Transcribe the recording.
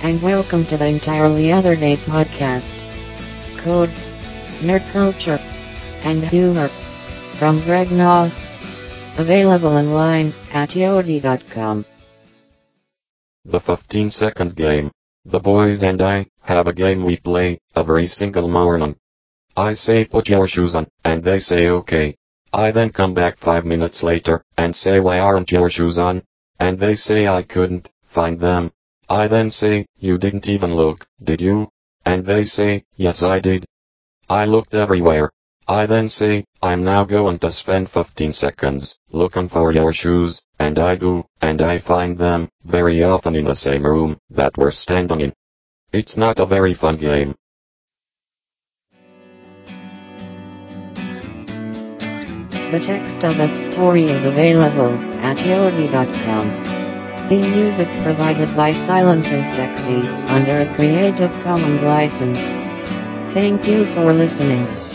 and welcome to the Entirely Other Day podcast. Code, nerd culture, and humor from Greg Noss. Available online at yodi.com. The 15-second game. The boys and I have a game we play every single morning. I say put your shoes on, and they say okay. I then come back 5 minutes later and say why aren't your shoes on? And they say I couldn't find them. I then say, you didn't even look, did you? And they say, yes I did. I looked everywhere. I then say, I'm now going to spend 15 seconds looking for your shoes, and I do, and I find them, very often in the same room that we're standing in. It's not a very fun game. The text of the story is available at yodi.com. Theme music provided by Silence is Sexy under a Creative Commons license. Thank you for listening.